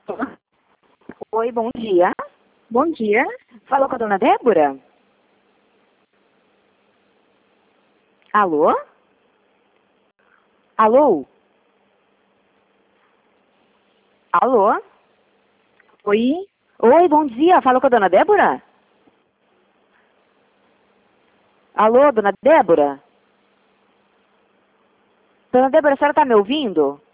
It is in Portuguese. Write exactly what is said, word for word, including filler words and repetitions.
Oi, bom dia. Bom dia. Falou com a dona Débora? Alô? Alô? Alô? Oi. Oi, bom dia. Falou com a dona Débora? Alô, dona Débora? Dona Débora, a senhora está me ouvindo?